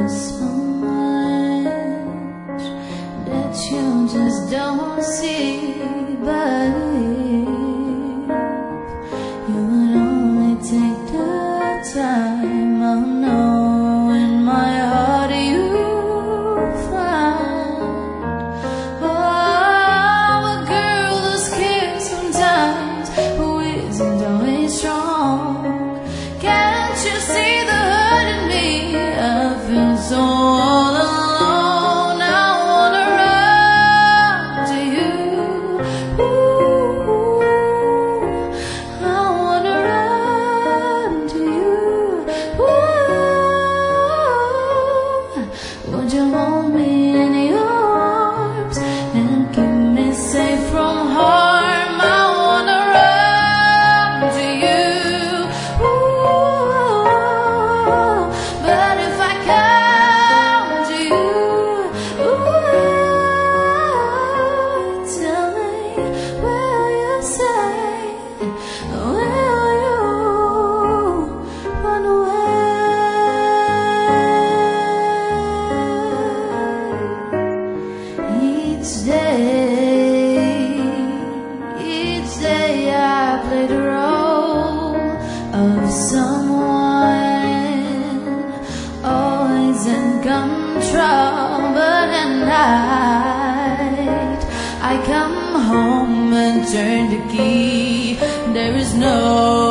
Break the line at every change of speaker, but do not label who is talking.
so much that you just don't see. But if you would only take the time, I'll know in my heart you find a girl who's scared sometimes, who isn't always strong. Can't you see the hurt in me? I feel so all alone. I wanna run to you. Ooh, I wanna run to you. Ooh, would you hold me in your arms and keep me safe from harm? I wanna run to you. Ooh, but if I come to you, ooh, tell me, will you say, will you run away? Each day I play the role of someone always in control, but at night I come home and turn the key. There is no